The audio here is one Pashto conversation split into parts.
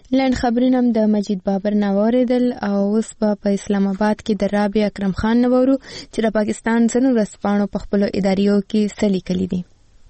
لنډ خبرونه د مجید بابر نواریدل او اوس په اسلام آباد کې د رابعه اکرم خان نورو چې د پاکستان ځینو ورځپاڼو په خپلو اداریو کې څه لیکلي دي.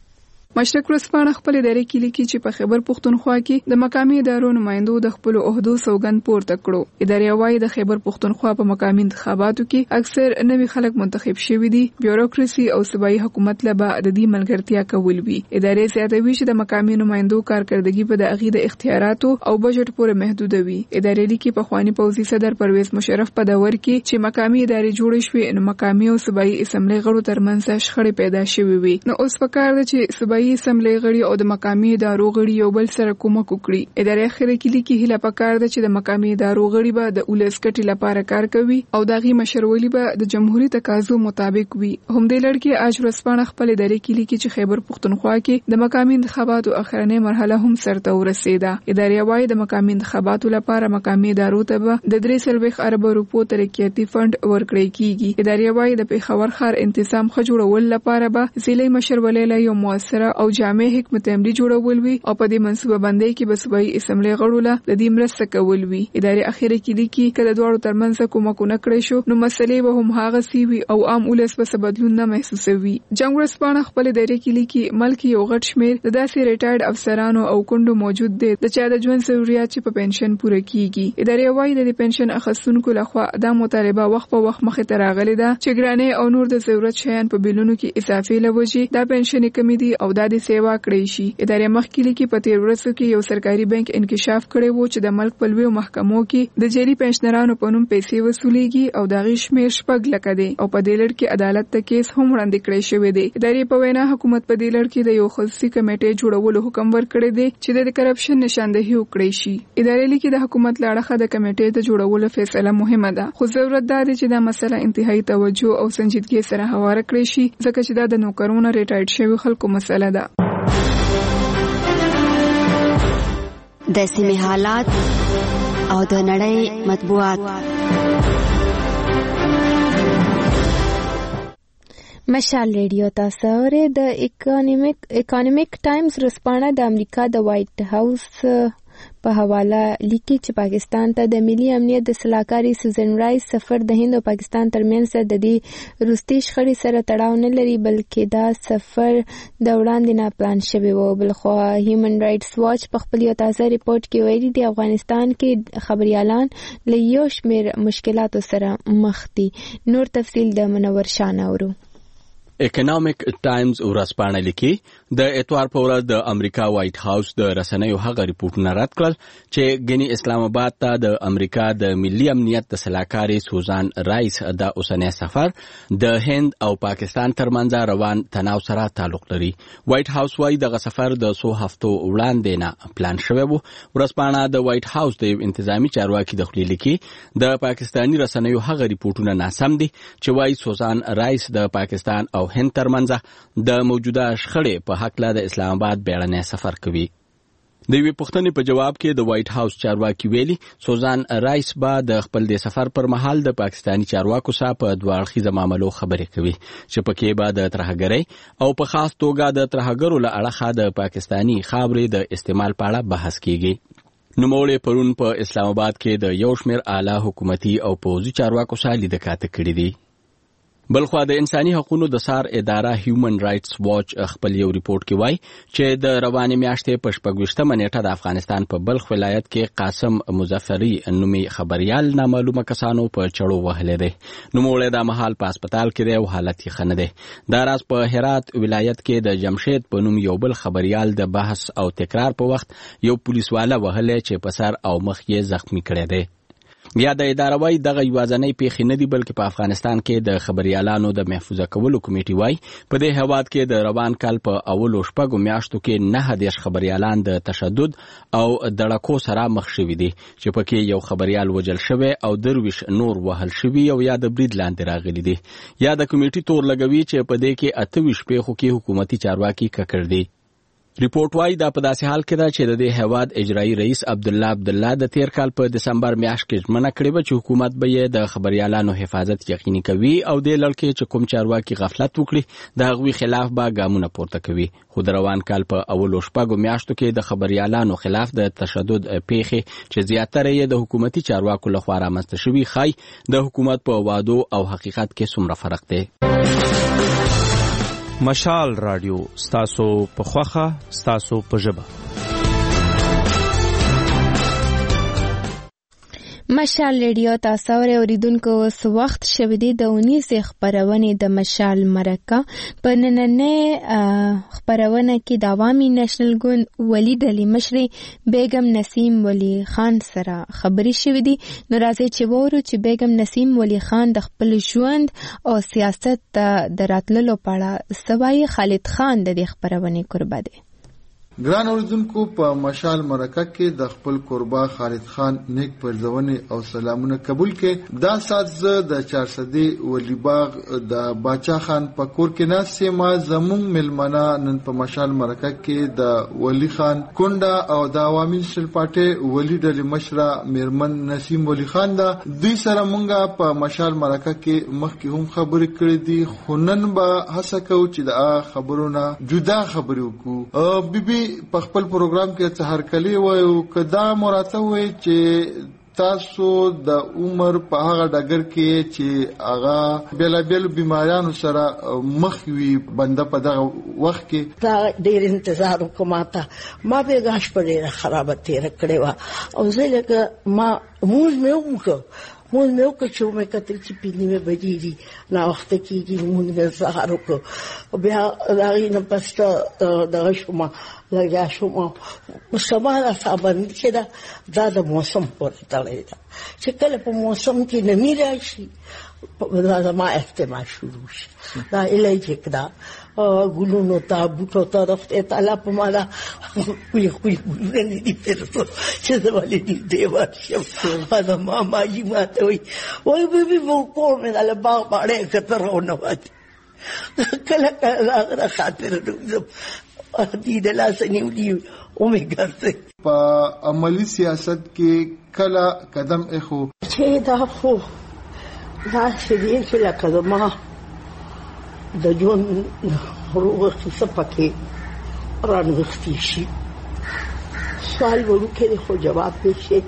مشرق ورځپاڼه خپل ادارې کې لیکي چې په خیبر پښتونخوا کې د مقامي ادارو نمائندو د خپل عہدو سوګند پورته کړو. ادارې وايي د خیبر پښتونخوا په مقامي انتخاباتو کې اکثر نوي خلک منتخب شوي دي. بیوروکراسي او صوبایي حکومت له بعد د دې ملګرتیا کول وی. ادارې زیاتوي چې د مقامي نمائندو کارکردګي په د اغې د اختیاراتو او بجټ پورې محدود وي. ادارې لیکي په خواني پوځي صدر پرویز مشرف په دور کې چې مقامي ادارې جوړې شوې نو مقامي او صوبایي اسمبلی غړو ترمنځ شخړې پیدا شوې وي. نو اوس پکار ده چې صوبایي اسمبلی غړي او د مقامي ادارو غړي یو بل سره کومک وکړي. ادارې اخر کې لیکي هله پکار ده چې د مقامي ادارو غړي به د ولس ګټې لپاره کار کوي او دغه مشرولي به د جمهوریت تقاضو مطابق وي. هم د لړکی اج ورځپاڼه خپل ادارې کې لیکي چې خیبر پښتونخوا کې د مقامي انتخاباتو اخرنۍ مرحله هم سرته ورسېده. ادارې وايي د مقامي انتخاباتو لپاره مقامي ادارو ته به د 3 ارب روپو ترقیاتي فند ورکړی کیږي. ادارې وايي د پیښور ښار انتظام ښه جوړول لپاره به ضلعي مشرولي له یو موثره او جامع حکمت عملی جوړول وي او په دې منصوبه بندۍ کې به صوبایي اسمبلی غړو له د دې مرسته کول وي. ادارې اخیره کې لیکي کله دواړو ترمنځ کومکونه کړی شو نو مسلې به هم هغه سی وي او عام ولس به بدلون نه محسوسوي. جنگ ورځپاڼه خپل ادارې کې لیکي ملک یو غټ شمیر د داسې ریټایرډ افسرانو او کندو موجود دي د چا د ژوند ضرورت چې په پنشن پوره کیږي. ادارې وايي د پنشن اخیستونکو لخوا دا مطالبه وخت په وخت مخې ته راغلي ده چې ګرانې او نور د ضرورت شیان په بیلونو کې اضافي لوجي دا پنشن کمی دي او دا د سیوا کړی شي. ادارې مخکې لیکي په تیر ورځو کې یو سرکاري بانک انکشاف کړی وو چې د ملک په لویو محکمو کې د جری پنشنرانو په نوم پیسې وصولیږي او د غشمیر شپږ لکه دی او په دې لړ کې عدالت ته کیس هم وړاندې کړی شوی دی. ادارې په وینا حکومت په دې لړ کې د یو خصوصي کمیټې جوړولو حکم ورکړی دی چې د کرپشن نشاندهي وکړي شي. ادارې لیکي د حکومت لاړه د کمیټې د جوړولو فیصله مهمه ده خو ضرورت ده چې دا مسله انتهایی توجه او سنجیدګي سره هواره کړی شي ځکه چې دا د نوکرونو ریټایرډ شوی خلکو مسله ده. د سیمې حالات او د نړۍ مطبوعات. مشال ریډیو تاسو اورئ. د اکانومیک ټایمز ورځپاڼه د امریکا د وایټ هاوس په حواله لیکي چې پاکستان ته د ملي امنیت د سلاکاري سوزن رایس سفر د هند او پاکستان ترمنځ د دې وروستي شخړې سره تړاو نه لري بلکې دا سفر د وړاندې نه پلان شوی و. بلخوا هیومن رائټس واچ په خپل یو تازه ریپورت کې ویلي دی افغانستان کې خبريالان له یو شمېر مشکلاتو سره مخ دي. نور تفصیل د منور شاه اورو. اکونومیک ټایمز ورځپاڼه لیکي د اتوار په ورځ د امریکا وایټ هاوس د رسنیو هغه ریپورتونه رد کړل چې ګنی اسلام آباد ته د امریکا د ملي امنیت د سلاکاري سوزان رایس د اوسنۍ سفر د هند او پاکستان ترمنځ روان تناو سره تعلق لري. وایټ هاوس وايي دغه سفر د 100 هفتو وړاندې نه پلان شوی وو. ورځپاڼه د وایټ هاوس د انتظامی چارواکي د خپل لیکي د پاکستانی رسنیو هغه ریپورتونه ناسم دي چې وايي سوزان رایس د پاکستان او هند ترمنځ د موجوده شخړې په حق له د اسلام آباد بیړنی سفر کوي. د یوې پوښتنې په جواب کې د وایټ هاوس چارواکي ویلي سوزان رایس به د خپل د سفر پر مهال د پاکستانی چارواکو سره په دوه اړخیزه معاملو خبرې کوي چې پکې به د ترهګرۍ او په خاص توګه د ترهګرو له اړخه د پاکستانی خاورې د استعمال په اړه بحث کیږي. نوموړي پرون په اسلام آباد کې د یو شمېر اعلی حکومتي او پوځي چارواکو سره لیدکاته کړې دي. بلخوا د انساني حقوقو د سار اداره هیومن رائټس واچ خپل یو ریپورت کې وایي چې د روانې میاشتې په 26مه نیټه د افغانستان په بلخ ولایت کې قاسم مظفری نومي خبريال نامعلومه کسانو په چړو وهلې ده. نوموړی د مهال په هسپتال کې دی او حالت یې ښه نه دی. دا راز په هرات ولایت کې د جمشید په نوم یو بل خبريال د بحث او تکرار په وخت یو پولیسواله وهلې چې په سر او مخ یې زخمی کړی دی. یا د اداره وايي دغه یوازنۍ پیښې نه دي بلکې په افغانستان کې د خبريالانو د محفوظه کولو کمیټې وايي په دې هواد کې د روان کال په اولو شپږو میاشتو کې 9 خبريالان د تشدد او دړکو سره مخ شوي دي چې پکې یو خبريال وجل شوی او 23 نور وهل شوي او یا د برید لاندې راغلي دي. یا د کمیټې تور لګوي چې په دې کې 28 پیښو کې حکومتي چارواکي ککړ دي. ریپورت وايي دا په داسې حال کې ده چې د دې هیواد اجرایي رئیس عبدالله د تیر کال په دسمبر میاشت کې ژمنه کړې و چې حکومت به یې د خبريالانو حفاظت یقیني کوي او د لړکې چې کوم چارواکي غفلت وکړي د هغوی خلاف به ګامونه پورته کوي. خو د روان کال په اولو شپږو میاشتو کې د خبريالانو خلاف د تشدد پیښې چې زیاتره یې د حکومتي چارواکو لخوا رامنځته شوي ښایي د حکومت په وعدو او حقیقت کې څومره فرق دی. مشال رادیو ستاسو په خوخه ستاسو په ژبه. مشال ریډیو تاسو اوریدونکو اوس وخت شوه دی د 19 خبرونه د مشال مرکه په نننې خبرونه کې د عوامي نېشنل ګوند ولی ډلې مشر بیگم نسیم ولی خان سره خبري شوه دی. نو راځي چې وورو چې بیگم نسیم ولی خان د خپل ژوند او سیاست د راتللو په اړه سوای خالد خان د دې خبرونه قربا دی. ګران اوریدونکو په مشال مرکه کې د خپل قربا خالد خان نیک پرځونه او سلامونه قبول کړي. دا سات زه د 400 ولی باغ د باچا خان په کور کې ناسې ما زمون ملمنه نن په مشال مرکه کې د ولی خان کونډه او د عوامي نېشنل پارټي ولی ډلې مشره میرمن نسیم ولی خان دا دوی سره مونږه په مشال مرکه کې مخکې هم خبرې کړې دي. خو نن به هڅه کوو چې د خبرونه جدا خبرې وکړو. بیبي په خپل پروګرام کې څه هرکلی وایو کدا مراته وای چې تاسو د عمر په هغه ډګر کې چې هغه بیلابل بیماریانو سره مخ وي بنده په دغه وخت کې دا ډېر انتظار وکم ما به غاښ په ډېر خرابه تیر کړې و او زه لکه ما موږ مې وکړو مې کتل چې پینې مې بجې دي نا وخت کېږي موږ مې سهار وکړو بیا هغې نه پس دغه شومه لګیا شوم سبا راڅابندي چې دا د موسم پورې تړلی ده چې کله په موسم کې نمی راشي دا زما احتمال شروع شي دا علاج کړه ګلونو ته بوټو ته رفته تعالی په مالا کوی ګلونه دي پرته چې دا ولې دي دیوار شم دا ماما یې ماته وای بیبي مو کوم نه له باغ باندې کترونه وای کله هغه خاطر دې د لاس نیولې اومه ګرځي په عملی سیاست کې کله قدم اخو چې دا خو دا شدید چې لکه ما د جون روغ قصه پکې رانغښتې شي سوال وکړي خو جواب یې شي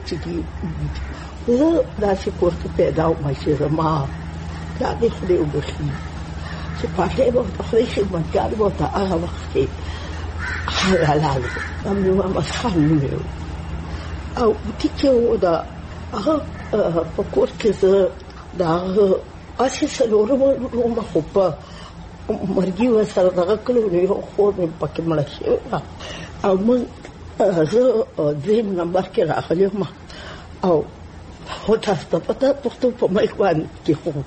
چې زه داسې کور کې پیدا وم چې زما دا دې خدای وبخي چې پاتې به خدای خدمتګار به ته هغه وخت کې حلال هم مسخن نمیو او تیکه دا هغه په کور کې زه دا اسی سلورم رومه خو په مرګي وسره دغه کلو نه یو خو مې پکې مړ شي او من زه دیم نمبر کې راغلم او هو تاسو ته پته پښتو په مایک باندې کې خو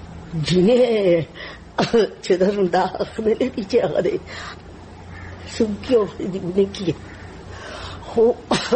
جنې چې دا خبرې دي چې هغه سمکیو دې کې خو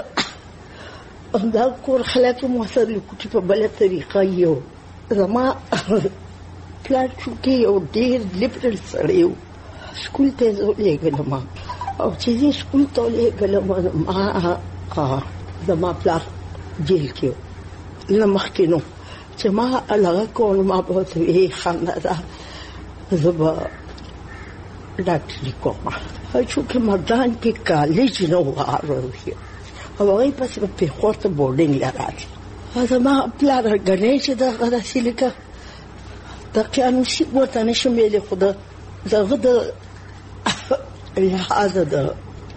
دا کور خلک موثر لیکو په بل طریقه یو زما پلان چې یو ډېر لیبرل سړی و سکول ته لېږلم او چې زه سکول ته لېږلم ما زما پلان جیل کې نه مخکې نو چې ما علاقه کول ما به ورته ویې خانده زه به ډاکټري کوم چونکې مردان کې کالج نه و راروي او هغوی پسې به پېښور ته بورډینګ له راځي زما پلار ګڼې چې دغه داسې لکه د قیانوسي ورته نشم ویلی خو دغه د لحاظه د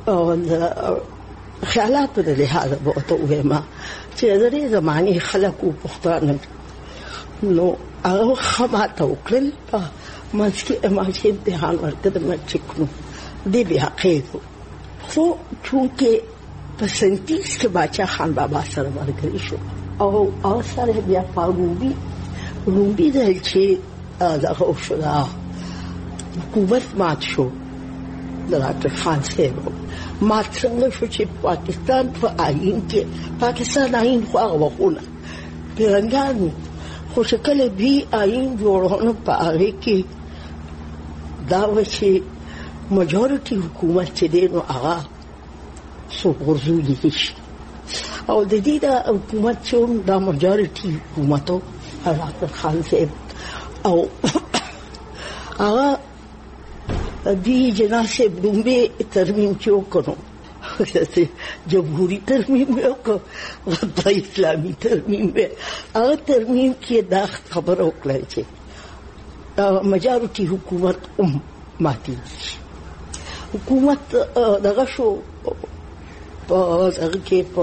خیالاتو د لحاظه به ورته ووایم چې د دې زمانې خلک و پښتانه نو هغه ښه ماته وکړل په منځ کې ما چې امتحان ورکړ د میټریک نو دې بې حقیقو خو چونکې په سنتیز کې باچا خان بابا سره ملګری شو او سره بیا په رومبي دی چې دغه شو دا حکومت مات شو د ډاکټر خان صاحب مات څنګه شو چې پاکستان په آئین کې پاکستان آئین خو هغه وخونه پیرنګانو خو چې کله بي آئین جوړونه په هغې کې دا و چې majority حکومت چې دی نو هغه څوک غورځولی شي او د دې د حکومت چې دا majority حکومتو حضرت خان صاحب او هغه دی جناب صاحب دومره ترمیم چې وکړو جمهوری ترمیم وکړو د اسلامي ترمیم هغه ترمیم کې دا خبر وکړه چې majority حکومت ماتي حکومت دغه شو په هغه کې په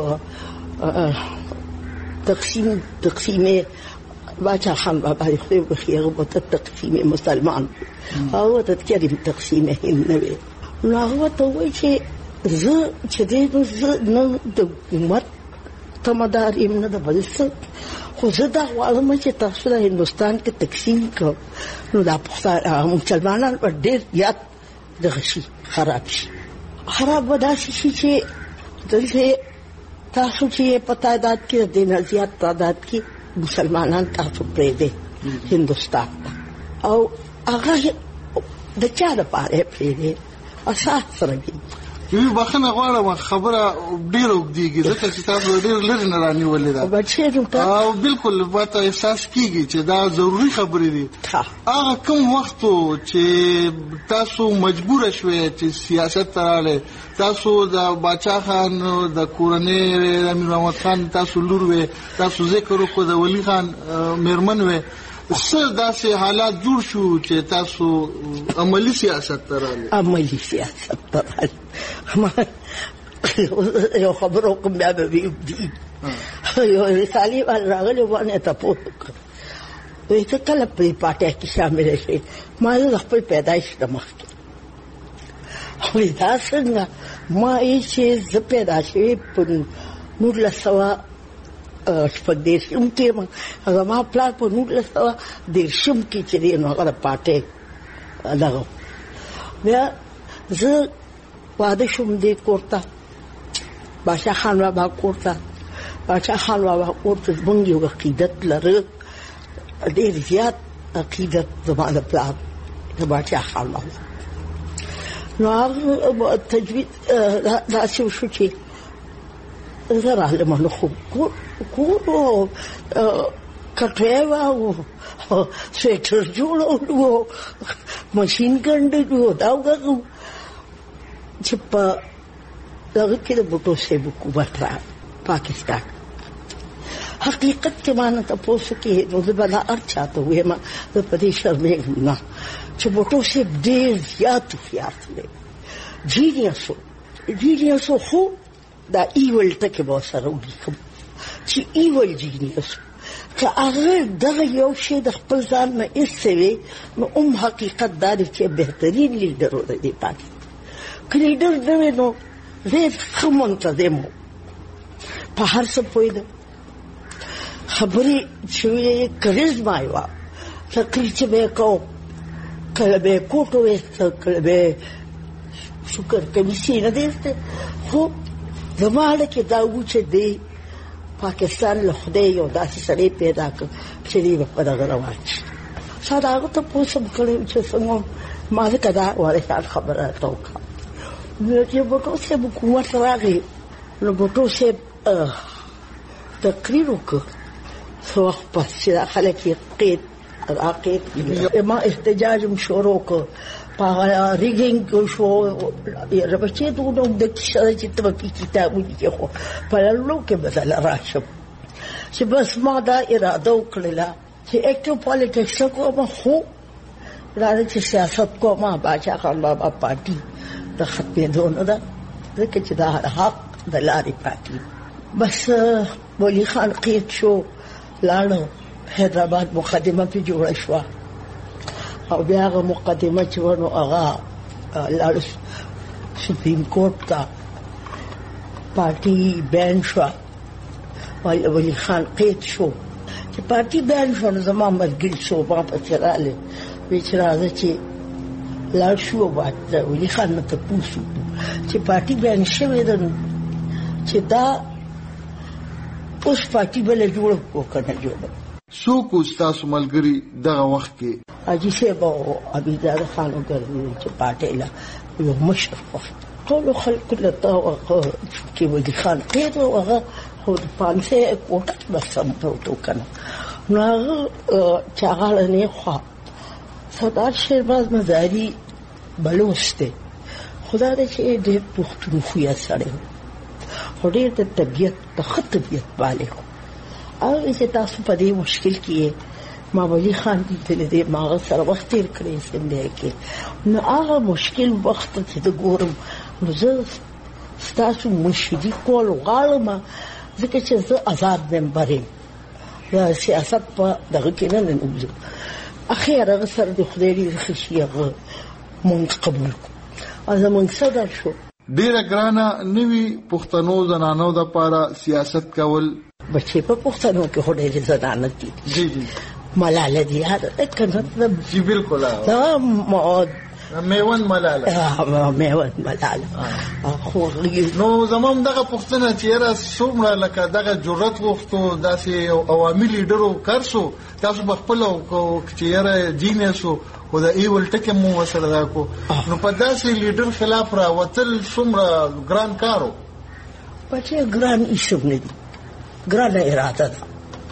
تقسیم باچا خان بابا خو به خیر په تقسیم مسلمان او تذکرې تقسیم هند نه وي نو هغه ته وایي چې زه چې دې نو د حکومت تمدار یم نه د بل څه خو زه دا وایم چې تاسو د هندستان کې تقسیم کړو نو دا مسلمانان په ډېر زیات دغه شي خراب شي خراب وداسي شي چې دلته تاسو چې په تعداد کې د نه زیات تعداد کې مسلمانان تاسو پرې دي هندستان او هغه د چا لپاره پرې دي اساس سره دي یوه بخنه غواړم خبره ډیر وګدیږي ځکه چې تاسو ډیر لري نه رانیولې ده او بالکل واته احساس کیږي چې دا ضروری خبرې دي هغه کوم وخت چې تاسو مجبور شوئ چې سیاست تراله تاسو د باچا خان د کورنۍ د امیر محمد خان تاسو لور وې تاسو ذکر وکړو د ولی خان میرمن وې څه داسې حالات جوړ شو چې تاسو عملی سیاست تراله عملی سیاست تراله یو خبرو کوم بیا به وي یو رسالې راغلی باندې تاسو وې چې کله په پارټي کې شامل شي ما د خپل پیدایش د مخکې وې دا څنګه ما یې چې زه پیدا شوې په 1900 شپږ کې هغه ما پلان په 1910 کې چې نو هغه پارټي دغه بیا زه واده شوم دې کوړه باچا خان بابا کوړه باچا خان بابا کوړه مونږ یو عقیدت لرو ډېر زیات عقیدت زموږ پلان د باچا خان بابا نو هغه تجوید داسې وشو چې زه راغلم نو خو کورو کټوي او سویټر جوړولو ماشین ګنډو دا وګورم چې په دغه کې د بوټو سه حکومت را پاکستان حقیقت کې معنی تاسو کې نو د بلا ارچاته وې ما د پدې شرمې نه چې بوټو سه ډېر زیات خیاط دی جینیسو خو دا ایول ټکي به سره ولیکم چې ایول جینیس که هغه دغه یو شی د خپل ځان نه ایسوي نو حقیقت دا دی چې بهترین لیډر دی پاکستان لیډر دی نو زه ښه منتظم په هر څه پوهېده خبرې چې کریزما یې وه تقریر چې به یې کوم کله به یې کوټ وویسته کله به یې شکر کمیسي نه دی خو زما اړه کې دا و چې دی پاکستان له خدای یو داسې سړی پیدا کړ چې دی به په دغه روان شي ساده هغه ته پوښتنه وکړم چې څنګه ما ځکه دا وارثان خبره راته وکړه نو چې بوټو صاحب حکومت راغی نو بوټو صاحب تقریر وکړ څو وخت پس چې خلک یې قید ما احتجاج شروع کړ په ریګینګ شو ربچې دوه د کیسه چې ته په کتابونو کې خو په لړلو کې بدل راشم چې بس ما دا اراده وکړه چې اکټیو پالیټکس کوم خو راځي چې سیاست کوم باچا خان بابا پارټي د ختمېدو نه ده ځکه چې دا حق د لارې پاتې بس ولی خان قید شو لاړو حیدرآباد مقدمه پې جوړه شوه او بیا هغه مقدمه چې ونو هغه لاړ سپریم کورټ ته پارټي بین شوه ولی خان قید شو چې پارټي بین شو نو زما ملګري شو ما پسې راغلی وایي چې راځه چې لاړ شو ولی خان نه تپوس وکړو چې پارټي بین شوې ده چې دا اوس پارټي بله جوړه کړو که نه جوړه څوک ستاسو ملګري دغه وخت کې حاجي صاحب او عبیدزاده خان وګرځي چې پارټي له یو مشر ټول خلک له تا چې ودي خان پیدا هغه خو پانسه کوټه بس هم پروتو کنه نو هغه چاغاله نه خو سردار شیرباز مزاری بلوسته خدا دې چې دې پښتونخوا سره هډې د طبيعت د خطبيت بالغ او چې تاسو په دې مشکل کې ما ولی خان دې ما سره وخت تیر کړی څنګه کې نو هغه مشکل وخت چې د ګورم نو زه تاسو مشدي کول غواړم ځکه چې زه آزاد ممبر یم د سیاست په دغه کې نه نوځم اخیر هغه سره د خدای دې خشي هغه مونږ قبول کړو زمونږ صدر شو ډیره ګرانه نوی پښتنو زنانو د پاره سیاست کول بچې په پښتنو کې هډې زنانه دي جی ملاله دي هغه کنه جی بالکل دا میوند ملاله خو نو زموږ دغه پښتنه چې را څومره لکه دغه جرأت وختو داسې عوامي لیډرو کارسو تاسو خپل او چې را جینسو خو دا ایول ټکه مو وسره دا کو نو په داسې لیډر خلاف را وتل څومره ګران کارو پچې ګران ایشو نه دي ګران اراده ده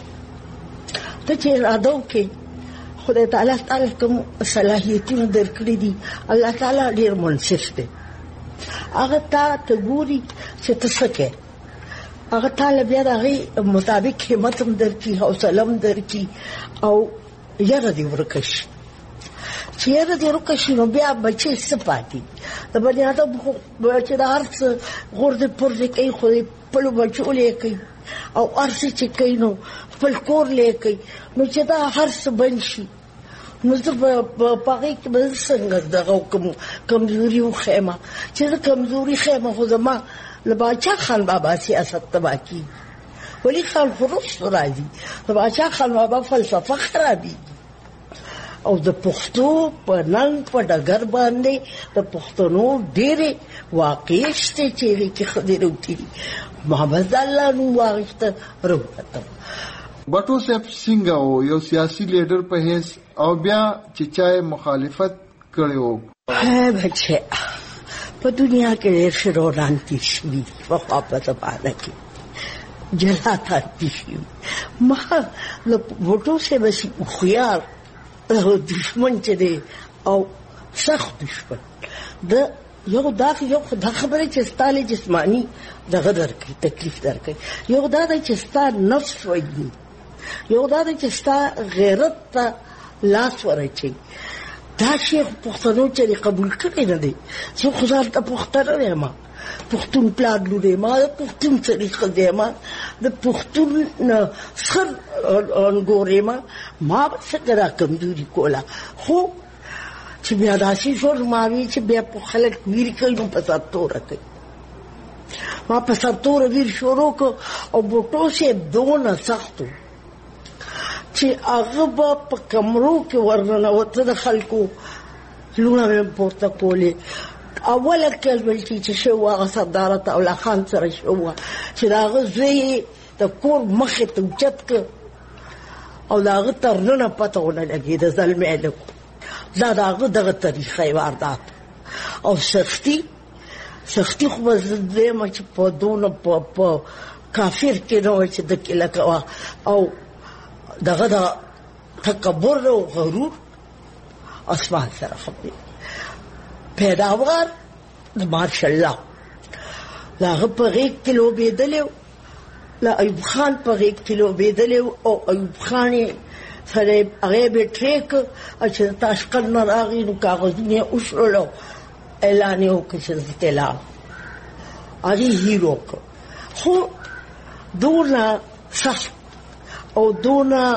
ته چې اراده وکې خدای تعالی کوم صلاحیتونه درکړي دي الله تعالی ډیر منصف دی هغه ته ګوري چې تاسو کې هغه تعالی بیا دغه مطابق همت هم درکړي حوصله هم درکړي او یاره دی ورکش چې یاره دی ورکش نو بیا بچي سپاتي د بنی آدم چې د هرڅ غورځ پرځ کوي خو په لو بچو لیکي او ارسي چې کینو خپل کور لیکي نو چې دا هرڅ بنشي نو زه په پاره کې به څنګه دغه کمزوري وخېما چې دا کمزوري خېما خو زما له باچا خان بابا سیاست تبا کی ولی خان فروش راځي له باچا خان بابا فلسفه خرابي او د پښتو په نن په ډګر باندې د پښتنو ډېرې واقعي شته چې خدای روتي محمد الله نو واغشته روته بټو صاحب څنګه او یو سیاسي لیډر په هیڅ او بیا چې چای مخالفت کړو بچه په دنیا کې ډېر شروران دي شي په خپله باندې کې جلاتا دي ما له بټو صاحب سي خيار دشمن چې دی او سخت دشمن د یو دا خبره چې ستاله جسمانی دغه درکې تکلیف درکې یو دا چې ستا نفس وایي یو دا چې ستا غیرت ته لاس ورچي دا شیخ پښتنو چې قبول کړي نه دي چې خدای ته پښتنه یم پښتون پلان لوري ما پښتون طریقه دی ما د پښتون سر انګورې ما څنګه کمزوري کولا خو چې بیا داسې شور ماوي چې بیا په خلک ویر کوي نو په ساتو راکړي ما په ساتو ویر شروع کو او بوټو سه دونه سختو چې هغه په کمرو کې ورننه وته د خلکو لونه پورته کولې اوله کلمه چې شو هغه صدارت او خان سره شو چې هغه زوی د کور مخې ته چت ک او هغه ترنه پته ونه لګي د ظلم الک دا دغه طریقې واردات او سختی خو زده ما چې په دونه په کافر کې نو چې د کله کوا او دغه د تکبر او غرور اسمان سره خبري پیداوار د ماشاءالله لاغه په 1 کیلو بيدلو لا ایوب خان په 1 کیلو بيدلو او ایوب خان سره هغه به ټریک چې تاشکند نه راغی نو کاغذونه اوشلو اعلان یو کې چې استلا اړي هیرو خو دونه صح او دونه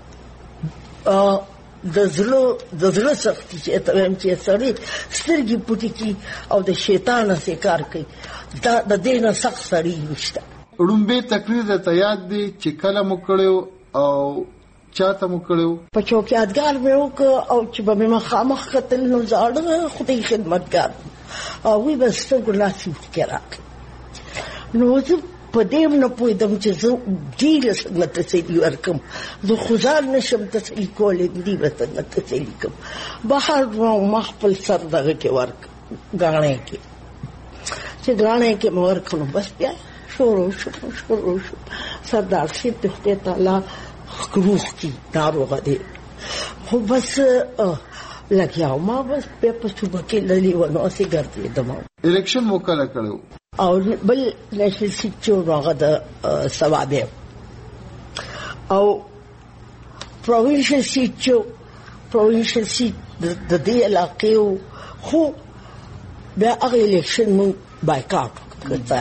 د زړه سختي چې ته چې سړی سترګې پټې کی او د شیطان سره کار کوي دا د دینه سخت سړی نشته رومبه تقریر ته یاد دي چې کله مو کړو او چاته مو کړو په چوکیادګار مې وک او چې به ما خامخ قتل نو زړه خدای خدمتګار او وی بس څنګه لاسي کړه نو زه په دې نه پوهېدم چې زه دې له څنګه تسلي ورکړم. زه خو ځان نشم تسلي کولی، دې به څنګه تسلي کړم. بهر ما خپل سر دغه کې ورکړ، ګاڼۍ کې چې ګاڼۍ کې مې ورکړ، نو بس بیا شروع شو. سردار صاحب د خدای تعالی روح کړي، ناروغه دی، خو بس لګیا ما بس بیا په صوبه کې للی ونه اوسې ګرځېدم. الیکشن مو کله کړو؟ او بل نېشنل سیټ چې هغه د سوابه او پروینشل سیټ د دې علاقې خو بیا هغه الیکشن مو بایکاټ کړه.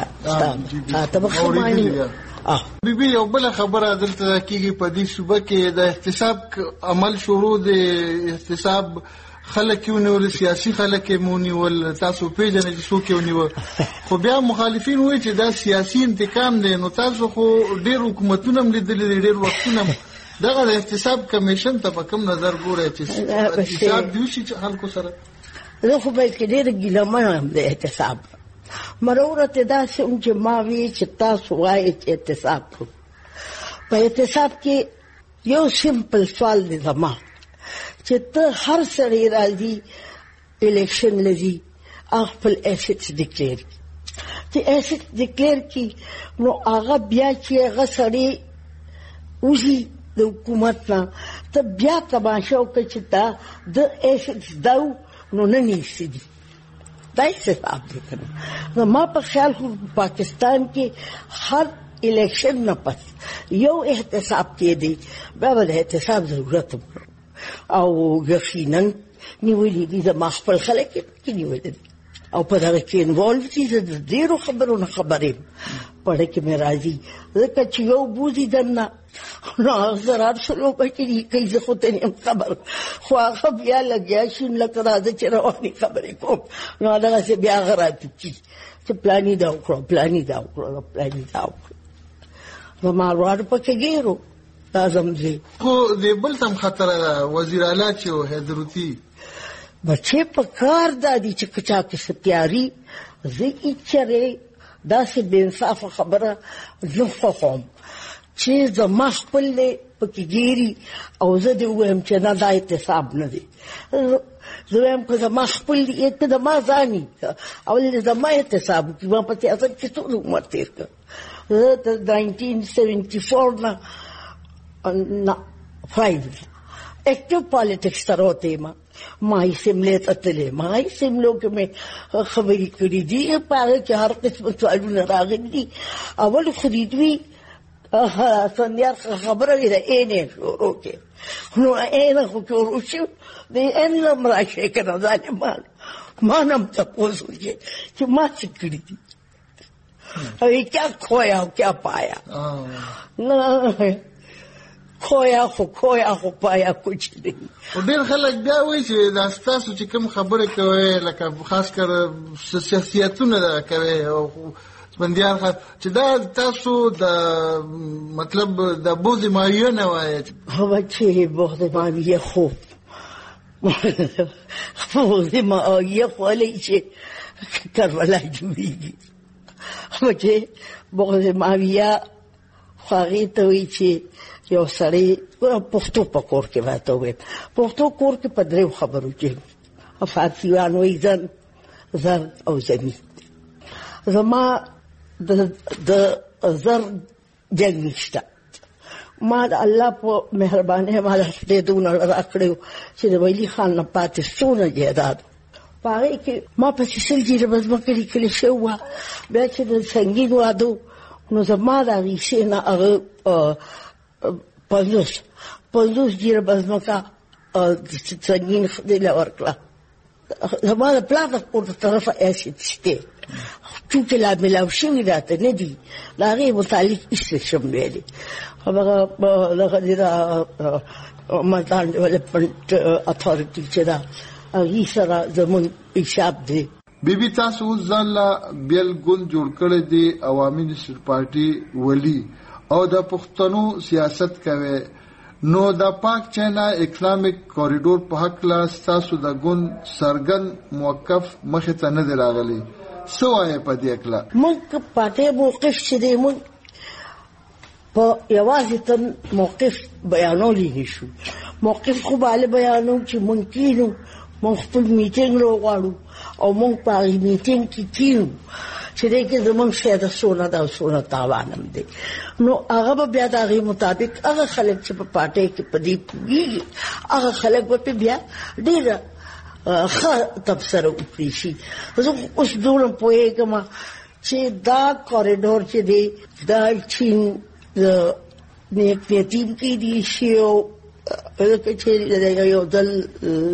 ته به خماني بیبي یو بل خبره دلته کېږي په دې صوبه کې د احتساب عمل شروع دی. احتساب خلک ونیول، سیاسي خلک یې ونیول، تاسو پیژنئ چې څوک یې ونیول، خو بیا مخالفین وایي چې دا سیاسي انتقام دی. نو تاسو خو ډېر حکومتونه هم لیدلي دي، ډېر وختونه هم. دغه د احتساب کمیشن ته په کوم نظر ګورئ چې احتساب دی وشي خلکو سره؟ زه خو باید کې ډېره ګیلمنه یم د احتساب. مرورت داسې هم چې ما وی چې تاسو وایئ چې احتساب کړو. په احتساب کې یو سمپل سوال دی زما چې ته هر سړی راځي الیکشن لذي خپل ایسټس ډیکلیئر کړي. چې ایسټس ډیکلیئر کړي نو هغه بیا چې هغه سړی وځي د حکومت نه، ته بیا تماشا وکړه چې دا د ایسټس دو نو نه نیسي دي. دا احتساب دی کنه. نو ما په خیال خو پاکستان کې هر الیکشن نه پس یو احتساب کېدی، بیا به د احتساب ضرورت او یقینا نیولې دي. زما خپل خلک کې نیولې دي او په دغه کې انوالو دي. زه د ډېرو خبرو نه خبر یم، پړه کې مې راځي ځکه چې یو بوځي دننه نو ضرر شلو پکې دي کوي. زه خو ته یم خبر، خو هغه بیا لګیا شي لکه راځه چې روانې خبرې کوم. نو هغسې بیا هغه راپکي چې پلاني دا وکړو، پلاني دا وکړو، پلاني دا وکړو. زما وروڼو پکې ګیرو لازم دی. خو د بل تم خطره ده، وزیر اعلی چې و حیدروتي بچې په کار دا دي چې کچا کې ستیاري زه ایچرې داسې بې انصافه خبره زه خوښوم چې زما خپل دی پکې ګیري او زه دې ووایم چې نه دا احتساب نه دی. زه وایم که زما خپل دی که زما ځاني اول زما احتساب وکړي. ما په سیاست کې څومره عمر تېر کړ. زه د 1974 نه 5 active politics ته راوتې ما اسمبلی ته تللې، ما اسمبلو کې مې خبرې کړې دي، په هغه کې هر قسم سوالونه راغلي دي. اول خو دې دوی سندیار خبره وي د اینې شروع کې، نو اینه خو شروع شو د این هم راشي که نه ظالمان ما نه هم تپوس وکړي چې ما څه کړي دي او کیا کھویا او کیا پایا. نه खोया खो पाया कुछ नहीं. ډېر خلک بیا وایي چې دا ستاسو چې کوم خبرې کوئ لکه خاص کر سیاستونه کوئ او بندیان چې دا تاسو د مطلب د بوز ماویه نه وایي. هو بچې بوز ماویه خوب بوز ماویه خو هلی چې کربلا جوړېږي. بچې بوز ماویه خو هغې ته وایي چې یو سړی پښتو په کور کې راته وویل، پښتو کور کې په دریو خبرو کې فارسیوان وایي زن، زر او زمین. زما د زر جنګ نشته. ما د الله په مهربانۍ ما د خدای دونه راکړی چې د ویلي خان نه پاتې څونه جایداد په هغې کې ما پسې سل جیره به ځمکه لیکلې شوې وه. بیا چې د سنګین واده نو زما د هغې شی نه هغه 50 جیره به ځمکه سنګین خدای له ورکړه. زما د پلار د کور طرفه ایسټ شته، چونکې لا میلاو شوي راته نه دي، د هغې متعلق هېڅ شم ویلې. دغه د ملتان ډیولپمنټ اتھارټي چې ده هغې سره زمونږ حساب دی. بیبي تاسو اوس ځان له بیل ګوند جوړ کړی دی عوامي نېشنل پارټي ولي او د پښتنو سیاست کوي، نو د پاک چینا اکنامک کوریډور په حق لا ستاسو د ګوند سرګن موقف مخې ته نه دی راغلی. سوای په دې کله موږ پاتې موقف چې دی موږ په یوازې تن موقف بیانولی نشو. موقف خو باندې بیانو چې ممکنو موږ خپل میټینګ وغواړو او موږ په هغې میټینګ کې کینو چې دی کې زموږ شاید سونه دا سونه تاوان هم دی. نو هغه به بیا د هغې مطابق هغه خلک چې په پارټۍ کې په دې پوهېږي هغه خلک به پې بیا ډېره ښه تبصره وکړي شي. زه اوس دومره پوهېږم چې دا کوریډور چې دی دا چین د یتیم کېدی شي او چې یو ځل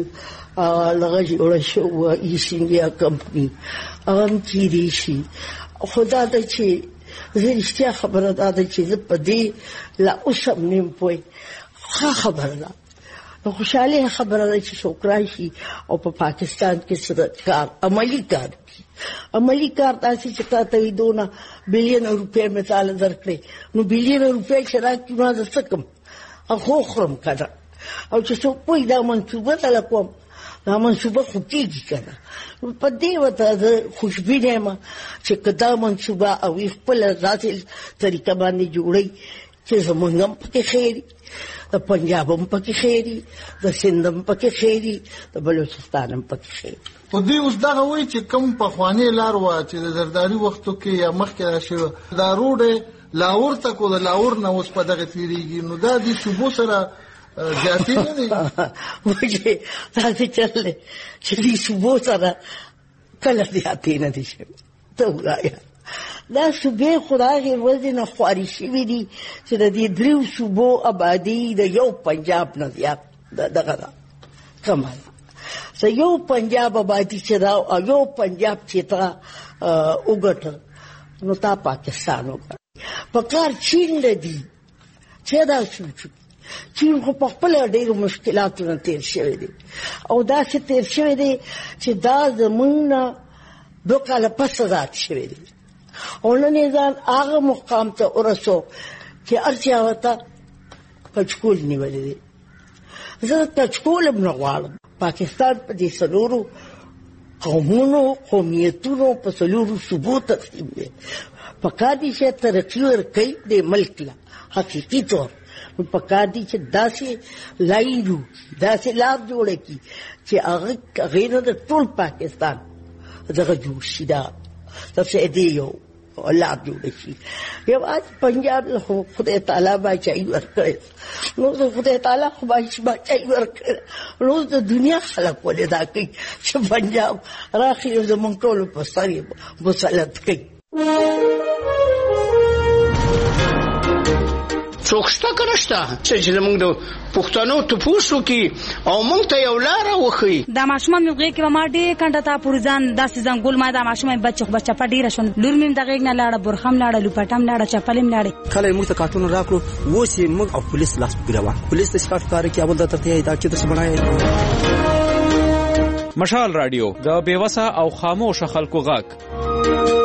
لغه جوړه شو ایسټ انډیا کمپني هغه هم کېدی شي. خو دا ده چې زه رښتیا خبره دا ده چې زه په دې لا اوس هم نیم پوه. ښه خبره ده، نو خوشحالي خبره ده چې څوک راشي او په پاکستان کې څه کار عملي کار وکړي. عملي کار داسې چې تا ته دونه بلین روپۍ مثال درکړې نو بلین روپۍ چې راکړي نو زه څه کوم هغه خورم که نه. او چې څوک پوهېږي دا منصوبه دله کوم دا منصوبه خو کېږي که نه. په دې ورته زه خوشبینه یم چې که دا منصوبه او خپله ذاتي طریقه باندې جوړوي چې زمونږ هم پکې خیري، د پنجاب هم پکې خیري، د سند هم پکې خیري، د بلوچستان هم پکې خیري. خو دوی اوس دغه وایي چې کوم پخوانۍ لار وه چې د زرداري وختو کې یا مخکې راشوه دا روډ لاهور ته کو د لاهور نه اوس په دغه تېرېږي، نو دا د صوبو سره زیاتې نه دی؟ وایي داسې چل دی چې دې صوبو سره کله زیاتې نه دي شوي. ته ووایه دا صوبې خو د هغې ورځې نه خواري شوي دي چې د دې دریو صوبو آبادي د یو پنجاب نه زیات دغه ده کمه ده. یو پنجاب آبادي چې دا او یو پنجاب چې تا وګټه نو تا پاکستان وګټه. په کار چین لدي چې دا سوچو چین خو په خپله ډېرو مشکلاتو نه تېر شوی دی او داسې تېر شوی دی چې دا زمونږ نه 2 کاله پس ازاد شوی دی او نن یې ځان هغه مقام ته ورسو چې هر چا ورته کچکول نیولی دی. زه کچکول هم نه غواړم. پاکستان په دې 4 قومونو قومیتونو په 4 صوبو تقسیم دی. پکار دي چې ترقي ورکوي د ملک له حقیقي طور پکار دي چې داسې لایرو داسې لار جوړه کړي چې هغې نه د ټول پاکستان دغه جوړ شي. دا داسې دې یو لار جوړه شي. یوازې پنجاب له خدای تعالی باچایي ورکړی نو د خدای تعالی خو باچایي ورکړی نو د دنیا خلک ولې دا کوي چې پنجاب راخلي او زموږ ټولو په سر یې مسلط کوي. څوک شته که نشته چې زموږ د پښتنو تپوس وکړي او موږ ته یو لاره وښیي. دا ماشومان مې غېږ کې به ما ډېر کنډه ته پورې ځان داسې ځنګول ما دا ماشوم بچه خو به چپه ډېره شوه. لور مې هم د غېږ نه لاړه، برخه هم لاړه، لوپټه هم لاړه، چپل هم لاړې. کله یې موږ ته کارټون راکړو اوس یې موږ او پولیس لاس په ګرېوان پولیس ته شکایت کار کوي اول درته یې دا چتر بنایي. مشال رادیو د بېوسه او خاموشه خلکو غږ.